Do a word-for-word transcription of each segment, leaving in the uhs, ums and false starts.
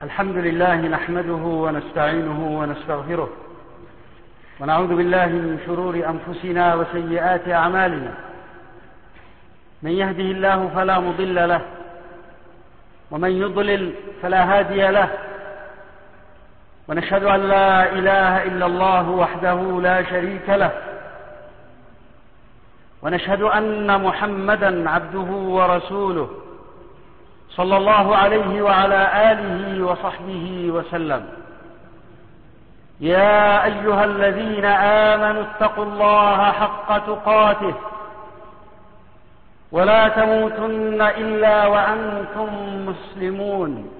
الحمد لله نحمده ونستعينه ونستغفره ونعوذ بالله من شرور أنفسنا وسيئات أعمالنا. من يهده الله فلا مضل له ومن يضلل فلا هادي له، ونشهد أن لا إله إلا الله وحده لا شريك له، ونشهد أن محمدا عبده ورسوله صلى الله عليه وعلى آله وصحبه وسلم. يا أيها الذين آمنوا اتقوا الله حق تقاته ولا تموتن إلا وأنتم مسلمون.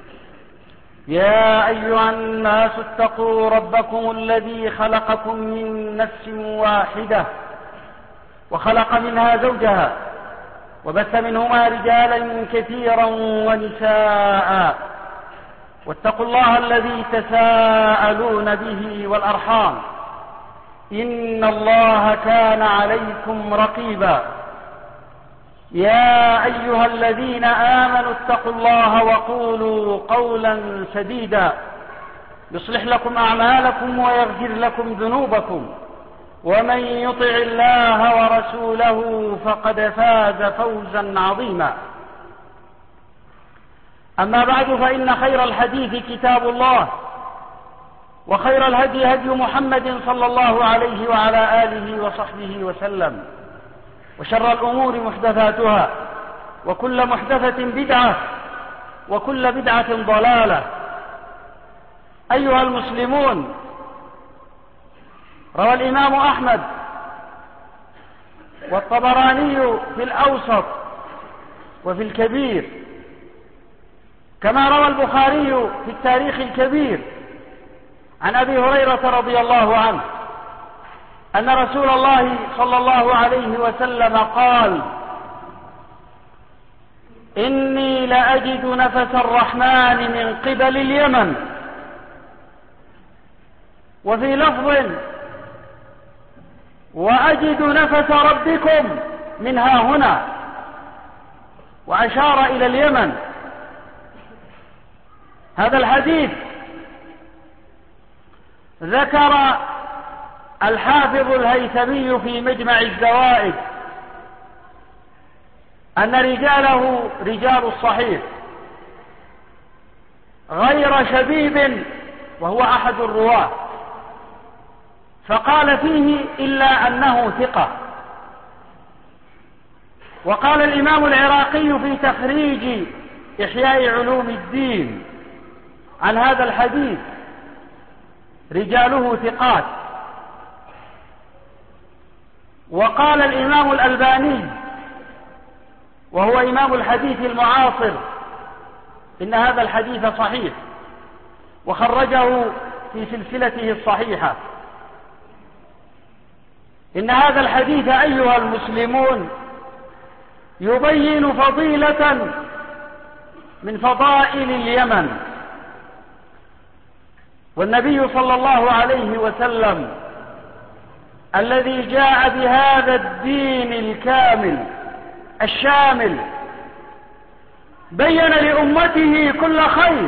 يا أيها الناس اتقوا ربكم الذي خلقكم من نفس واحدة وخلق منها زوجها وبث منهما رجالا كثيرا ونساء، واتقوا الله الذي تساءلون به والأرحام إن الله كان عليكم رقيبا. يا أيها الذين آمنوا اتقوا الله وقولوا قولا سديدا يصلح لكم أعمالكم ويغفر لكم ذنوبكم، ومن يطع الله ورسوله فقد فاز فوزا عظيما. أما بعد، فإن خير الحديث كتاب الله، وخير الهدي هدي محمد صلى الله عليه وعلى آله وصحبه وسلم، وشر الأمور محدثاتها، وكل محدثة بدعة، وكل بدعة ضلالة. أيها المسلمون، روى الإمام أحمد والطبراني في الأوسط وفي الكبير، كما روى البخاري في التاريخ الكبير عن أبي هريرة رضي الله عنه أن رسول الله صلى الله عليه وسلم قال: إني لأجد نفس الرحمن من قبل اليمن. وفي لفظ: وأجد نفس ربكم من ها هنا، وأشار إلى اليمن. هذا الحديث ذكر الحافظ الهيثمي في مجمع الزوائد أن رجاله رجال الصحيح غير شبيب، وهو أحد الرواة، فقال فيه إلا أنه ثقة. وقال الإمام العراقي في تخريج إحياء علوم الدين عن هذا الحديث: رجاله ثقات. وقال الإمام الألباني وهو إمام الحديث المعاصر إن هذا الحديث صحيح، وخرجه في سلسلته الصحيحة. إن هذا الحديث أيها المسلمون يبين فضيلة من فضائل اليمن. والنبي صلى الله عليه وسلم الذي جاء بهذا الدين الكامل الشامل بين لأمته كل خير،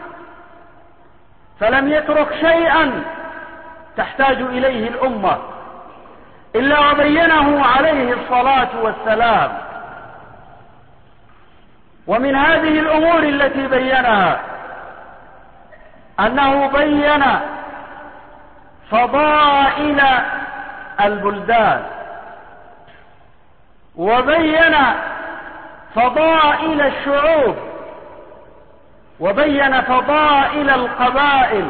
فلم يترك شيئا تحتاج إليه الأمة إلا وبينه عليه الصلاة والسلام. ومن هذه الأمور التي بينها أنه بين فضائل البلدان، وبين فضائل الشعوب، وبين فضائل القبائل،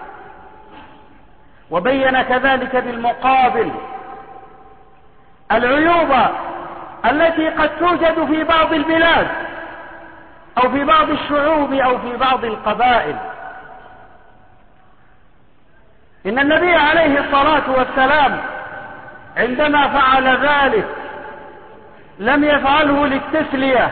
وبين كذلك بالمقابل العيوب التي قد توجد في بعض البلاد أو في بعض الشعوب أو في بعض القبائل. إن النبي عليه الصلاة والسلام عندما فعل ذلك لم يفعله للتسلية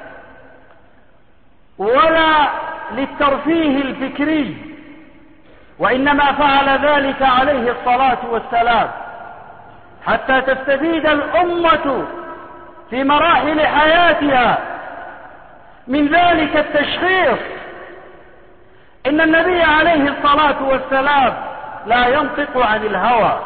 ولا للترفيه الفكري، وإنما فعل ذلك عليه الصلاة والسلام حتى تستفيد الأمة في مراحل حياتها من ذلك التشخيص إن النبي عليه الصلاة والسلام لا ينطق عن الهوى،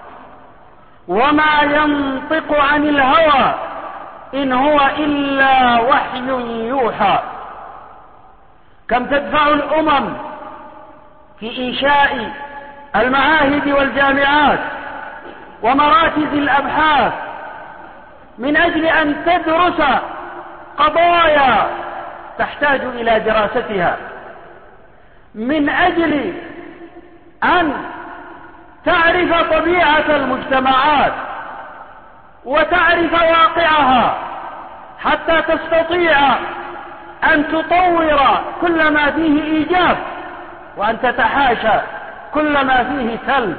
وما ينطق عن الهوى إن هو إلا وحي يوحى. كم تدفع الأمم في إنشاء المعاهد والجامعات ومراكز الأبحاث من أجل أن تدرس قضايا تحتاج إلى دراستها، من أجل أن تعرف طبيعة المجتمعات وتعرف واقعها، حتى تستطيع أن تطور كل ما فيه إيجاب وأن تتحاشى كل ما فيه سلب.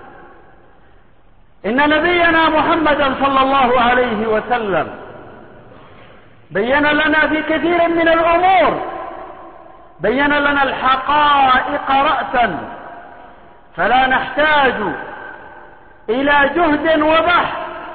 إن نبينا محمدا صلى الله عليه وسلم بين لنا في كثير من الأمور، بين لنا الحقائق رأسا، فلا نحتاج إلى جهد وبحث،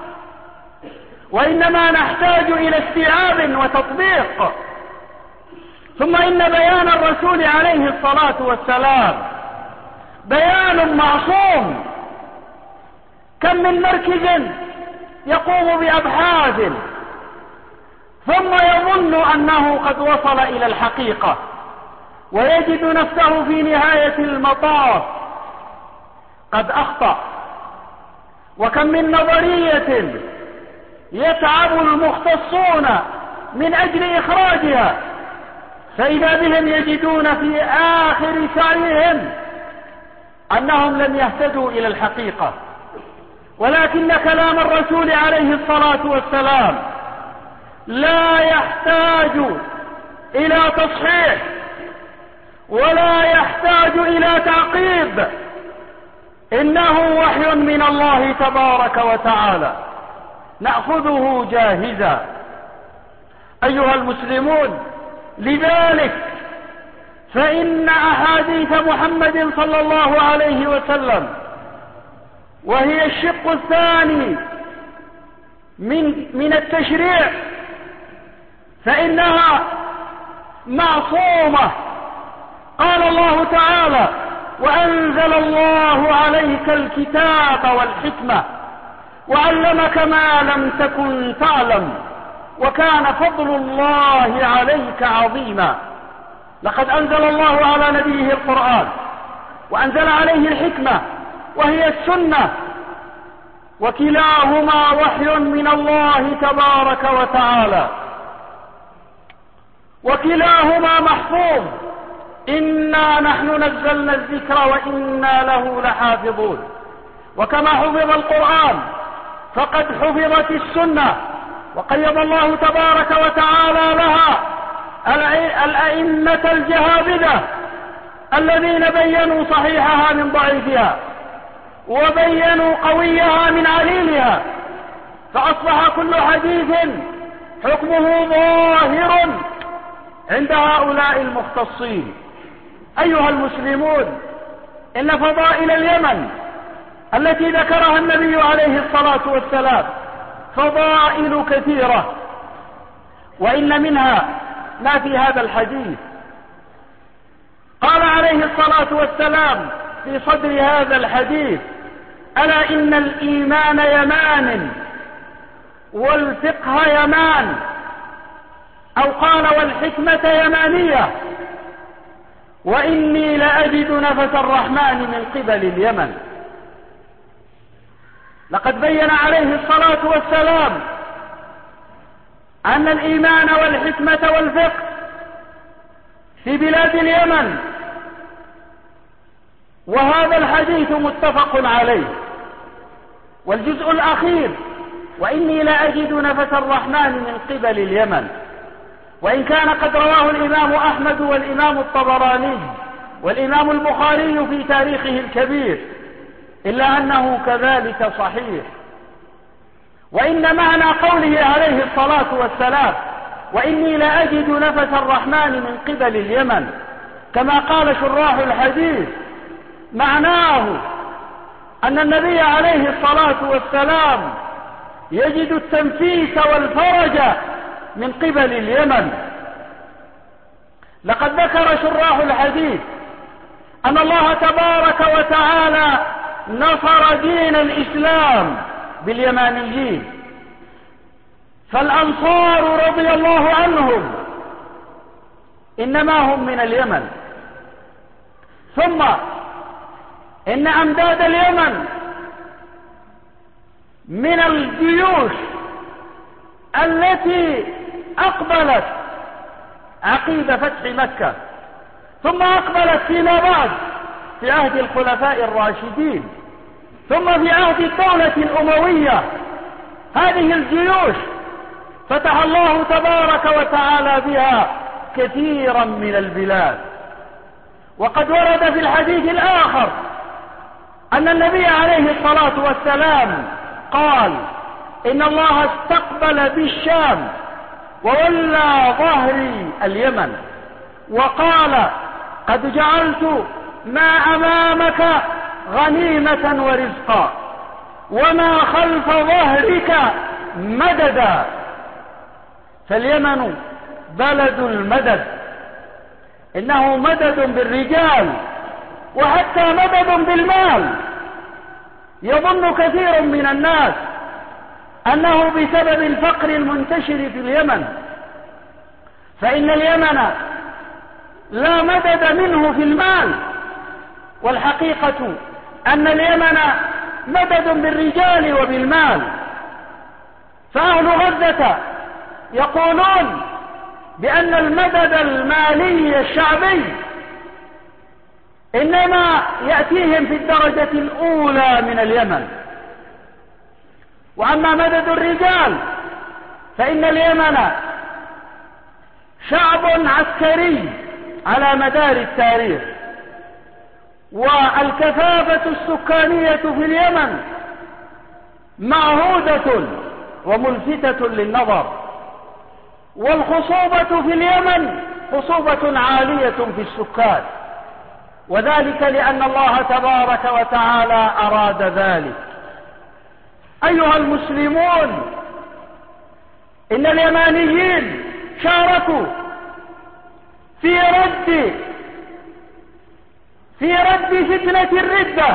وإنما نحتاج إلى استيعاب وتطبيق. ثم إن بيان الرسول عليه الصلاة والسلام بيان معصوم. كم من مركز يقوم بأبحاث ثم يظن أنه قد وصل إلى الحقيقة، ويجد نفسه في نهاية المطاف قد أخطأ. وكم من نظرية يتعب المختصون من أجل إخراجها، فإذا بهم يجدون في آخر سعيهم أنهم لم يهتدوا إلى الحقيقة. ولكن كلام الرسول عليه الصلاة والسلام لا يحتاج إلى تصحيح ولا يحتاج إلى تعقيب، إنه وحي من الله تبارك وتعالى نأخذه جاهزا. أيها المسلمون، لذلك فإن أحاديث محمد صلى الله عليه وسلم، وهي الشق الثاني من من التشريع، فإنها معصومة. قال الله تعالى: وأنزل الله عليك الكتاب والحكمة وعلمك ما لم تكن تعلم وكان فضل الله عليك عظيما. لقد أنزل الله على نبيه القرآن، وأنزل عليه الحكمة وهي السنة، وكلاهما وحي من الله تبارك وتعالى، وكلاهما محفوظ. إنا نحن نزلنا الذكر وإنا له لحافظون. وكما حفظ القرآن فقد حفظت السنة، وقيض الله تبارك وتعالى لها الأئمة الجهابذة الذين بينوا صحيحها من ضعيفها وبينوا قويها من عليلها، فأصبح كل حديث حكمه ظاهر عند هؤلاء المختصين. أيها المسلمون، إن فضائل اليمن التي ذكرها النبي عليه الصلاة والسلام فضائل كثيرة، وإن منها ما في هذا الحديث. قال عليه الصلاة والسلام في صدر هذا الحديث: ألا إن الإيمان يمان والفقه يمان، أو قال والحكمة يمانية، وإني لأجد نفس الرحمن من قبل اليمن. لقد بين عليه الصلاة والسلام أن الإيمان والحكمة والفقه في بلاد اليمن، وهذا الحديث متفق عليه. والجزء الأخير: وإني لأجد نفس الرحمن من قبل اليمن، وإن كان قد رواه الإمام أحمد والإمام الطبراني والإمام البخاري في تاريخه الكبير، إلا أنه كذلك صحيح. وإن معنى قوله عليه الصلاة والسلام: وإني لأجد نفس الرحمن من قبل اليمن، كما قال شراح الحديث، معناه أن النبي عليه الصلاة والسلام يجد التنفيس والفرج من قبل اليمن. لقد ذكر شراح الحديث أن الله تبارك وتعالى نصر دين الإسلام باليمانيين، فالأنصار رضي الله عنهم إنما هم من اليمن، ثم إن أمداد اليمن من الجيوش التي أقبلت عقيب فتح مكة، ثم أقبلت فيما بعد في عهد الخلفاء الراشدين، ثم في عهد الدولة الأموية. هذه الجيوش فتح الله تبارك وتعالى بها كثيرا من البلاد. وقد ورد في الحديث الآخر أن النبي عليه الصلاة والسلام قال: إن الله استقبل بالشام وولى ظهري اليمن، وقال: قد جعلت ما أمامك غنيمة ورزقا وما خلف ظهرك مددا. فاليمن بلد المدد، إنه مدد بالرجال وحتى مدد بالمال. يظن كثير من الناس أنه بسبب الفقر المنتشر في اليمن، فإن اليمن لا مدد منه في المال، والحقيقة أن اليمن مدد بالرجال وبالمال. فأهل غزة يقولون بأن المدد المالي الشعبي إنما يأتيهم في الدرجة الأولى من اليمن، وأما مدد الرجال فإن اليمن شعب عسكري على مدار التاريخ، والكثافة السكانية في اليمن معهودة وملفتة للنظر، والخصوبة في اليمن خصوبة عالية في السكان، وذلك لأن الله تبارك وتعالى أراد ذلك. أيها المسلمون، إن اليمانيين شاركوا في رد في رد فتنة الردة،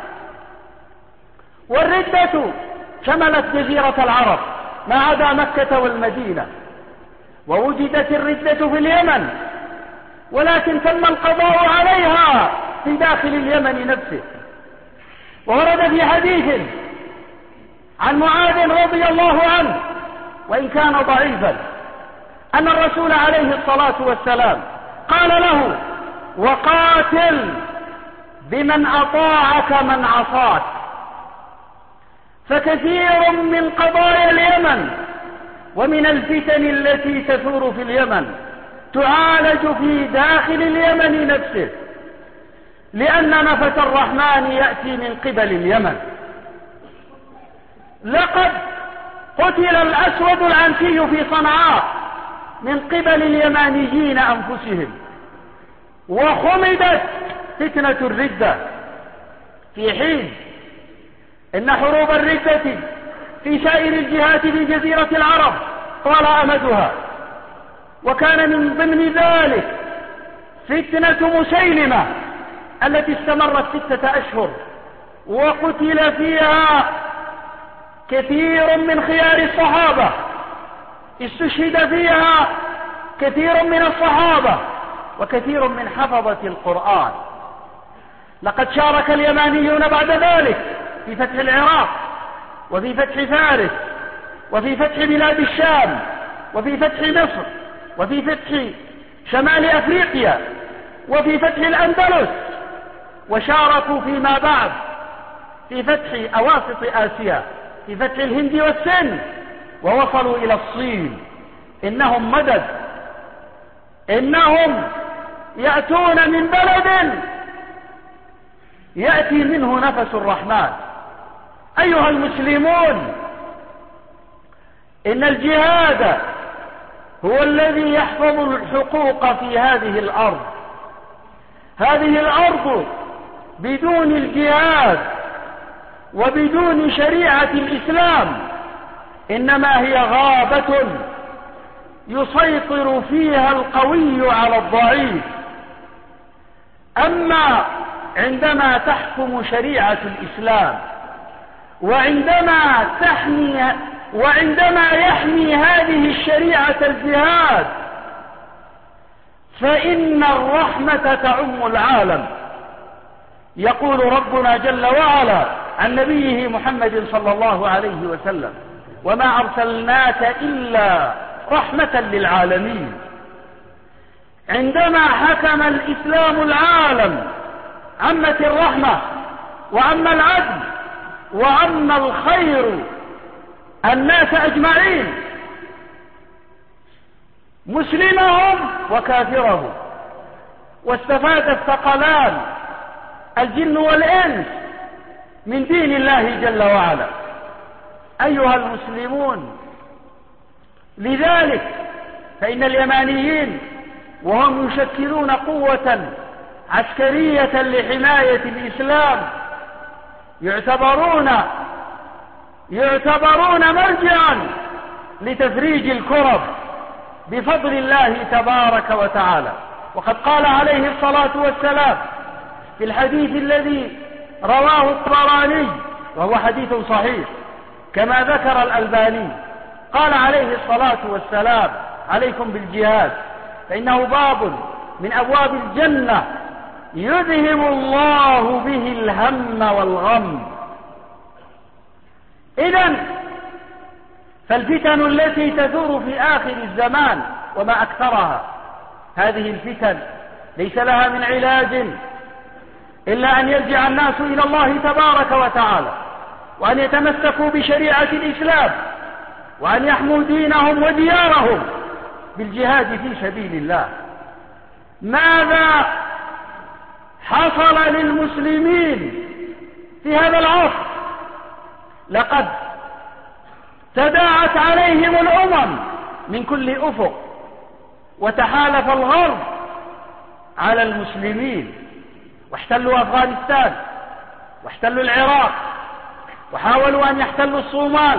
والردة شملت جزيرة العرب ما عدا مكة والمدينة، ووجدت الردة في اليمن، ولكن تم القضاء عليها في داخل اليمن نفسه. وورد في حديث عن معاذ رضي الله عنه وإن كان ضعيفا أن الرسول عليه الصلاة والسلام قال له: وقاتل بمن أطاعك من عصاك. فكثير من قضايا اليمن ومن الفتن التي تثور في اليمن تعالج في داخل اليمن نفسه، لأن نفس الرحمن يأتي من قبل اليمن. لقد قتل الأسود العنسي في صنعاء من قبل اليمانيين أنفسهم، وخمدت فتنة الردة في حين إن حروب الردة في سائر الجهات في جزيرة العرب طال أمدها، وكان من ضمن ذلك فتنة مسيلمة التي استمرت ستة أشهر وقتل فيها كثير من خيار الصحابة، استشهد فيها كثير من الصحابة وكثير من حفظة القرآن. لقد شارك اليمانيون بعد ذلك في فتح العراق وفي فتح فارس وفي فتح بلاد الشام وفي فتح مصر وفي فتح شمال أفريقيا وفي فتح الأندلس، وشاركوا فيما بعد في فتح أواسط آسيا، في فتح الهند والسند، ووصلوا إلى الصين. إنهم مدد، إنهم يأتون من بلد يأتي منه نفس الرحمن. أيها المسلمون، إن الجهاد هو الذي يحفظ الحقوق في هذه الأرض. هذه الأرض بدون الجهاد وبدون شريعة الإسلام إنما هي غابة يسيطر فيها القوي على الضعيف. أما عندما تحكم شريعة الإسلام وعندما تحمي وعندما يحمي هذه الشريعة الجهاد فإن الرحمة تعم العالم. يقول ربنا جل وعلا عن نبيه محمد صلى الله عليه وسلم: وما أرسلناك إلا رحمة للعالمين. عندما حكم الإسلام العالم عمت الرحمة وعم العدل وعم الخير الناس أجمعين، مسلمهم وكافرهم، واستفاد الثقلان الجن والإنس من دين الله جل وعلا. أيها المسلمون، لذلك فإن اليمانيين وهم يشكلون قوة عسكرية لحماية الإسلام يعتبرون يعتبرون مرجعا لتفريج الكرب بفضل الله تبارك وتعالى. وقد قال عليه الصلاة والسلام في الحديث الذي رواه الطبراني وهو حديث صحيح كما ذكر الألباني، قال عليه الصلاة والسلام: عليكم بالجهاد فإنه باب من أبواب الجنة يذهب الله به الهم والغم. إذن فالفتن التي تدور في آخر الزمان وما أكثرها، هذه الفتن ليس لها من علاج إلا أن يرجع الناس إلى الله تبارك وتعالى، وأن يتمسكوا بشريعة الإسلام، وأن يحموا دينهم وديارهم بالجهاد في سبيل الله. ماذا حصل للمسلمين في هذا العصر؟ لقد تداعت عليهم الأمم من كل أفق، وتحالف الغرب على المسلمين، واحتلوا أفغانستان واحتلوا العراق وحاولوا أن يحتلوا الصومال.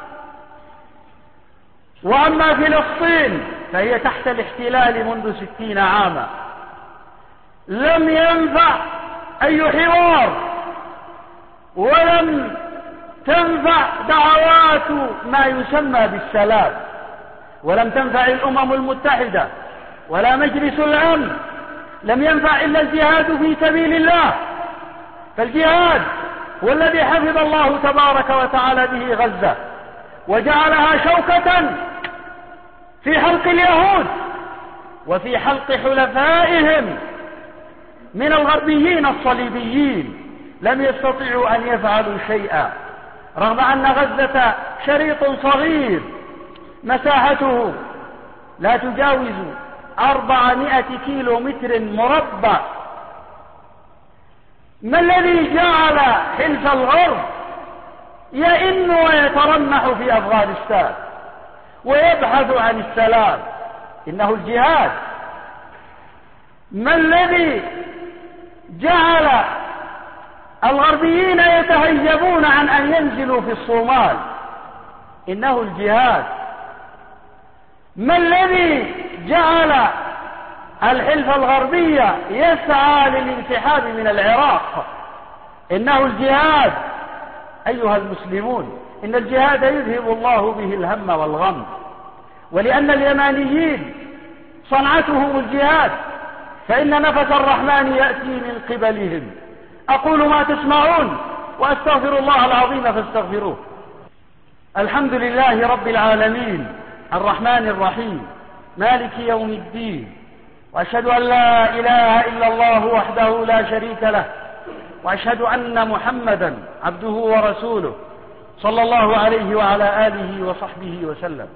وأما فلسطين فهي تحت الاحتلال منذ ستين عاما. لم ينفع أي حوار ولم تنفع دعوات ما يسمى بالسلام، ولم تنفع الأمم المتحدة ولا مجلس الأمن. لم ينفع إلا الجهاد في سبيل الله، فالجهاد هو الذي حفظ الله تبارك وتعالى به غزة وجعلها شوكة في حلق اليهود وفي حلق حلفائهم من الغربيين الصليبيين. لم يستطيعوا أن يفعلوا شيئا، رغم أن غزة شريط صغير مساحته لا تجاوز أربعمائة كيلو متر مربع. ما الذي جعل حلف الغرب يئن ويترنح في أفغانستان ويبحث عن السلام؟ إنه الجهاد. ما الذي جعل الغربيين يتهيبون عن أن ينزلوا في الصومال؟ إنه الجهاد. ما الذي جعل الحلف الغربي يسعى للانسحاب من العراق؟ إنه الجهاد. أيها المسلمون، إن الجهاد يذهب الله به الهم والغم، ولأن اليمانيين صنعتهم الجهاد فإن نفس الرحمن يأتي من قبلهم. أقول ما تسمعون وأستغفر الله العظيم فاستغفروه. الحمد لله رب العالمين الرحمن الرحيم مالك يوم الدين، وأشهد أن لا إله إلا الله وحده لا شريك له، وأشهد أن محمدا عبده ورسوله صلى الله عليه وعلى آله وصحبه وسلم.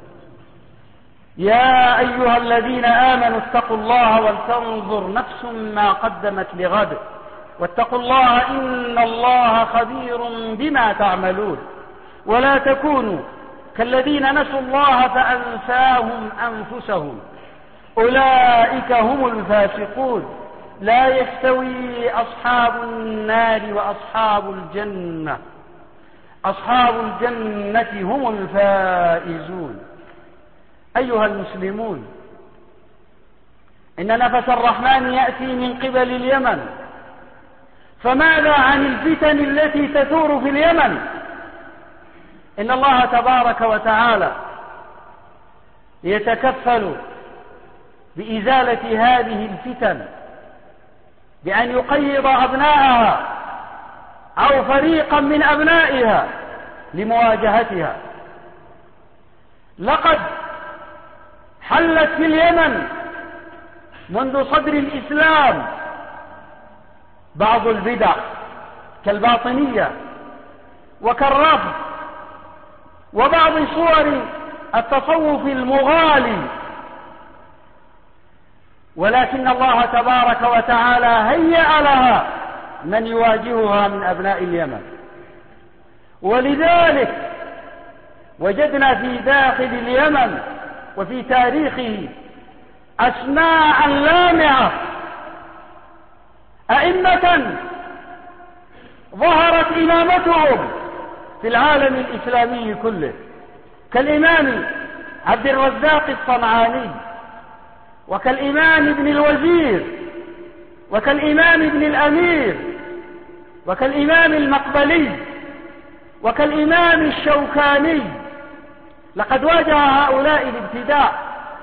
يا أيها الذين آمنوا اتقوا الله ولتنظر نفس ما قدمت لغد، واتقوا الله إن الله خبير بما تعملون. ولا تكونوا كالذين نسوا الله فأنساهم أنفسهم، أولئك هم الفاسقون. لا يستوي أصحاب النار وأصحاب الجنة، أصحاب الجنة هم الفائزون. أيها المسلمون، إن نفس الرحمن يأتي من قبل اليمن، فماذا عن الفتن التي تثور في اليمن؟ إن الله تبارك وتعالى يتكفل بإزالة هذه الفتن بأن يقيض أبناءها أو فريقا من أبنائها لمواجهتها. لقد حلت في اليمن منذ صدر الإسلام بعض البدع كالباطنية وكالرفض وبعض صور التصوف المغالي، ولكن الله تبارك وتعالى هيأ لها من يواجهها من أبناء اليمن. ولذلك وجدنا في داخل اليمن وفي تاريخه أسماء لامعة، أئمة ظهرت إمامتهم في العالم الإسلامي كله، كالإمام عبد الرزاق الصنعاني، وكالإمام ابن الوزير، وكالإمام ابن الأمير، وكالإمام المقبلي، وكالإمام الشوكاني. لقد واجه هؤلاء الابتداع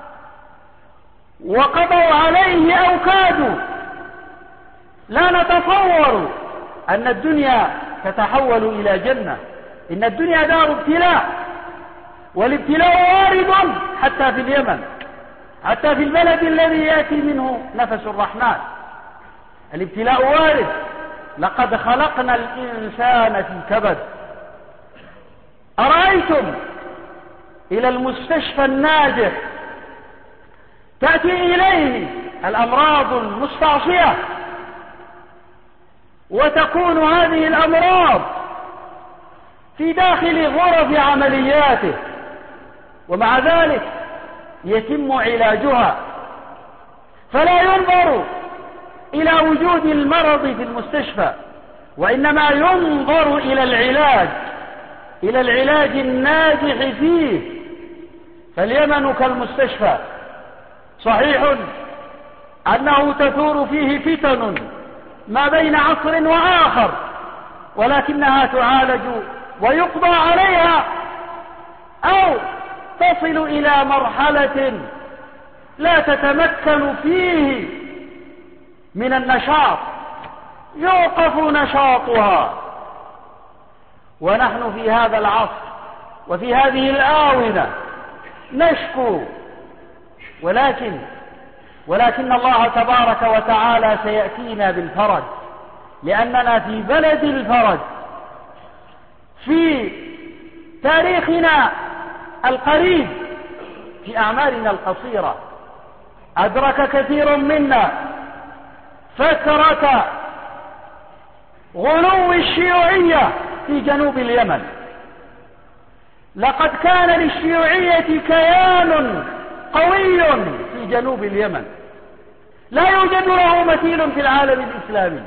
وقضوا عليه أو كادوا. لا نتصور أن الدنيا تتحول إلى جنة، إن الدنيا دار ابتلاء، والابتلاء وارد حتى في اليمن، حتى في البلد الذي يأتي منه نفس الرحمن الابتلاء وارد. لقد خلقنا الإنسان في كبد. أرأيتم إلى المستشفى الناجح تأتي إليه الأمراض المستعصية، وتكون هذه الأمراض في داخل غرف عملياته، ومع ذلك يتم علاجها، فلا ينظر إلى وجود المرض في المستشفى، وإنما ينظر إلى العلاج، إلى العلاج الناجح فيه. فاليمن كالمستشفى، صحيح أنه تثور فيه فتن ما بين عصر وآخر، ولكنها تعالج ويقضى عليها، أو تصل إلى مرحلة لا تتمكن فيه من النشاط، يوقف نشاطها. ونحن في هذا العصر وفي هذه الآونة نشكو، ولكن ولكن الله تبارك وتعالى سيأتينا بالفرج، لأننا في بلد الفرج. في تاريخنا القريب، في أعمارنا القصيرة، أدرك كثير منا فترة غلو الشيوعية في جنوب اليمن. لقد كان للشيوعية كيان قوي في جنوب اليمن لا يوجد له مثيل في العالم الإسلامي،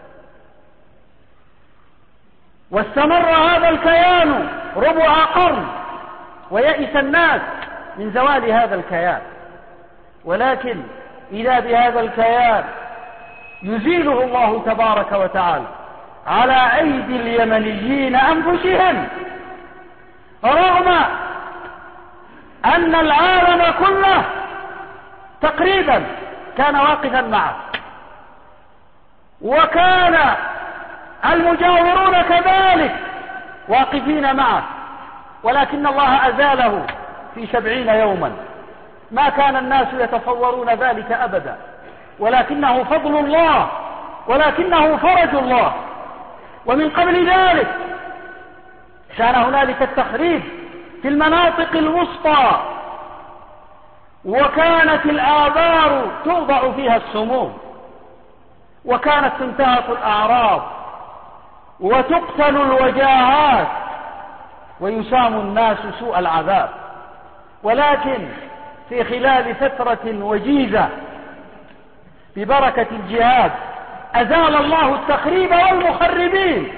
واستمر هذا الكيان ربع قرن، ويئس الناس من زوال هذا الكيان. ولكن إذا بهذا الكيان يزيله الله تبارك وتعالى على أيدي اليمنيين أنفسهم، رغم أن العالم كله تقريبا كان واقفا معه، وكان المجاورون كذلك واقفين معه، ولكن الله أزاله في سبعين يوما. ما كان الناس يتصورون ذلك أبدا، ولكنه فضل الله، ولكنه فرج الله. ومن قبل ذلك كان هنالك التخريب في المناطق الوسطى، وكانت الآبار توضع فيها السموم، وكانت تنتهك الأعراض، وتقتل الوجاهات، ويسام الناس سوء العذاب. ولكن في خلال فترة وجيزة ببركة الجهاد أزال الله التخريب والمخربين.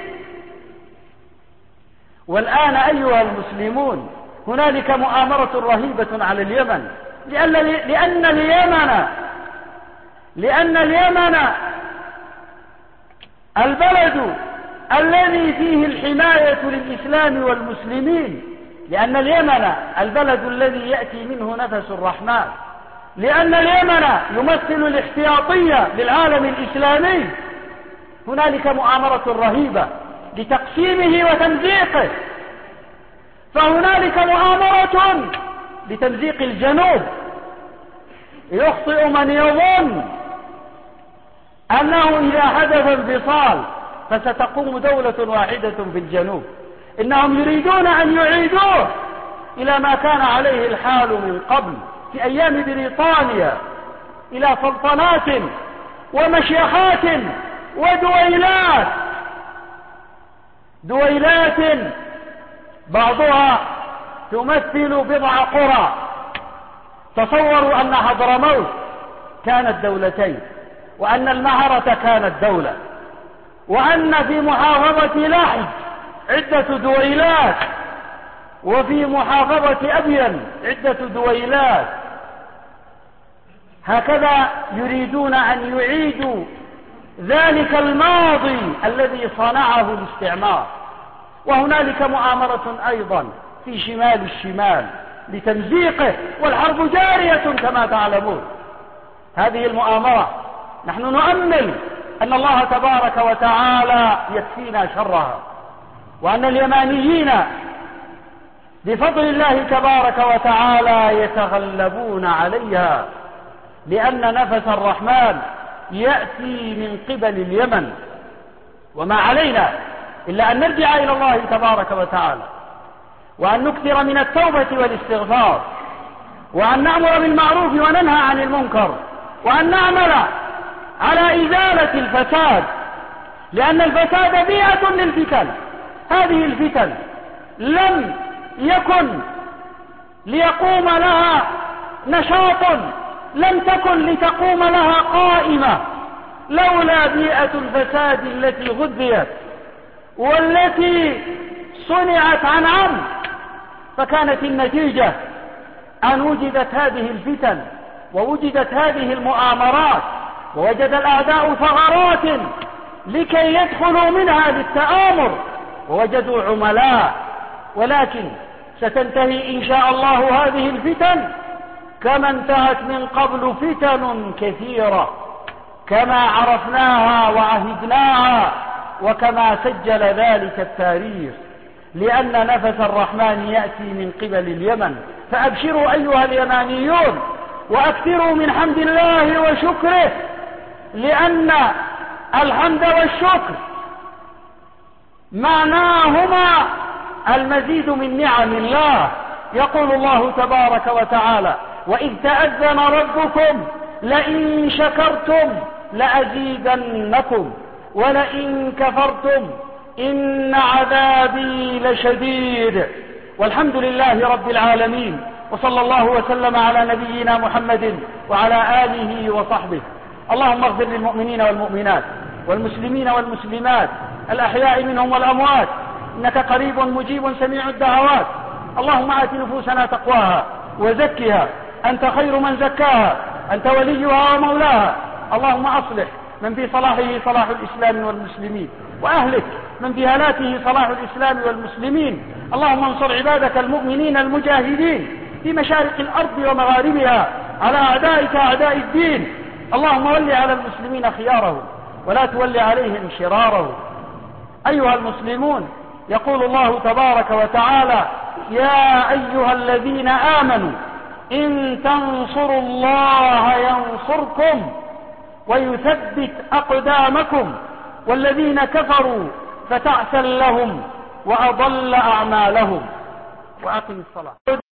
والآن أيها المسلمون هنالك مؤامرة رهيبة على اليمن، لأن, لأن اليمن لأن اليمن البلد الذي فيه الحماية للإسلام والمسلمين، لأن اليمن البلد الذي يأتي منه نفس الرحمن، لأن اليمن يمثل الاحتياطية للعالم الإسلامي. هنالك مؤامرة رهيبة لتقسيمه وتمزيقه، فهنالك مؤامرة لتمزيق الجنوب. يخطئ من يظن أنه إذا حدث انفصال فستقوم دولة واحدة في الجنوب. إنهم يريدون أن يعيدوه إلى ما كان عليه الحال من قبل في أيام بريطانيا، إلى سلطنات ومشيخات ودويلات، دويلات بعضها تمثل بضع قرى. تصوروا أن حضرموت كانت دولتين، وأن المهرة كانت دولة، وأن في محافظة لحج عدة دويلات، وفي محافظة أبين عدة دويلات. هكذا يريدون أن يعيدوا ذلك الماضي الذي صنعه الاستعمار. وهنالك مؤامرة أيضا في شمال الشمال لتمزيقه، والحرب جارية كما تعلمون. هذه المؤامرة نحن نؤمل أن الله تبارك وتعالى يكفينا شرها، وأن اليمانيين بفضل الله تبارك وتعالى يتغلبون عليها، لأن نفس الرحمن يأتي من قبل اليمن. وما علينا إلا أن نرجع إلى الله تبارك وتعالى، وأن نكثر من التوبة والاستغفار، وأن نأمر بالمعروف وننهى عن المنكر، وأن نعمل على إزالة الفساد، لأن الفساد بيئة للفتن. هذه الفتن لم يكن ليقوم لها نشاط، لم تكن لتقوم لها قائمة لولا بيئة الفساد التي غذيت والتي صنعت عن عمد. فكانت النتيجة أن وجدت هذه الفتن، ووجدت هذه المؤامرات، ووجد الأعداء ثغرات لكي يدخلوا منها للتآمر، ووجدوا عملاء. ولكن ستنتهي إن شاء الله هذه الفتن كما انتهت من قبل فتن كثيرة، كما عرفناها وعهدناها، وكما سجل ذلك التاريخ، لأن نفس الرحمن يأتي من قبل اليمن. فأبشروا أيها اليمانيون، وأكثروا من حمد الله وشكره، لأن الحمد والشكر معناهما المزيد من نعم الله. يقول الله تبارك وتعالى: وإذ تأذن ربكم لئن شكرتم لأزيدنكم ولئن كفرتم إن عذابي لشديد. والحمد لله رب العالمين، وصلى الله وسلم على نبينا محمد وعلى آله وصحبه. اللهم اغفر للمؤمنين والمؤمنات والمسلمين والمسلمات الأحياء منهم والأموات، إنك قريب مجيب سميع الدعوات. اللهم آت نفوسنا تقواها وزكها، أنت خير من زكاها، أنت وليها ومولاها. اللهم أصلح من في صلاحه صلاح الإسلام والمسلمين، وأهلك من في هلاكه صلاح الإسلام والمسلمين. اللهم انصر عبادك المؤمنين المجاهدين في مشارق الأرض ومغاربها على أعدائك أعداء الدين. اللهم ول على المسلمين خيارهم ولا تول عليهم شرارهم. أيها المسلمون، يقول الله تبارك وتعالى: يا أيها الذين آمنوا إن تنصروا الله ينصركم ويثبت أقدامكم والذين كفروا فتعسا لهم وأضل أعمالهم. وأقم الصلاة.